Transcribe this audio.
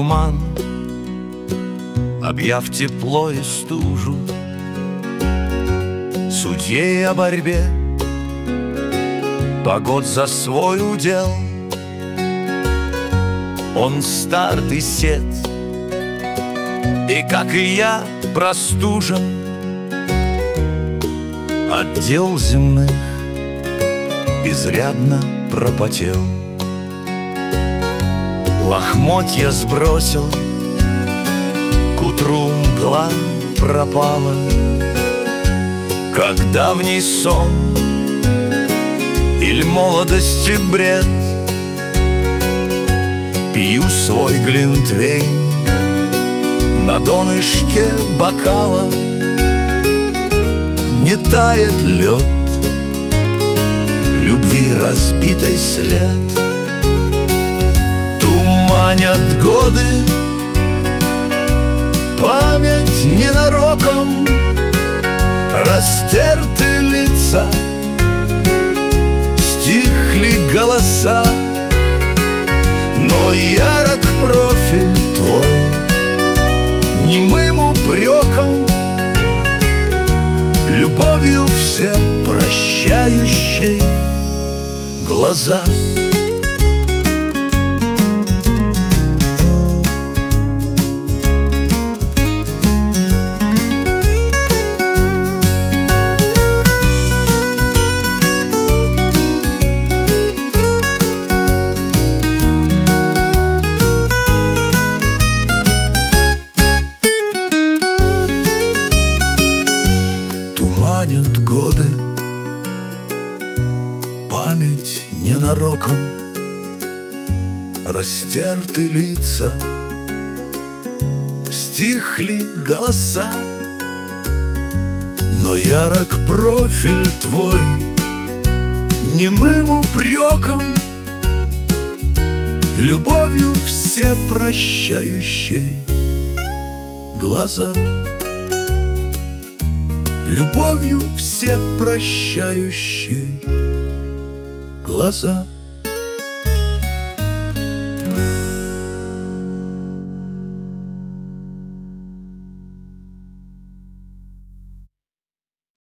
туман, объяв тепло и стужу, судей о борьбе, погод за свой удел. Он стар и сед, и, как и я, простужен от дел земных, изрядно пропотел. Лохмотья сбросил, к утру мгла пропала, как давний сон или молодости бред. Пью свой глинтвейн на донышке бокала, не тает лед, любви разбитой след. Туманят годы, память ненароком, растерты лица, стихли голоса. Но ярок профиль твой немым упреком, любовью все прощающей глаза. Туманят годы, память ненароком, растерты лица, стихли голоса. Но ярок профиль твой немым упреком, любовью все прощающей глаза. Любовью все прощающие глаза.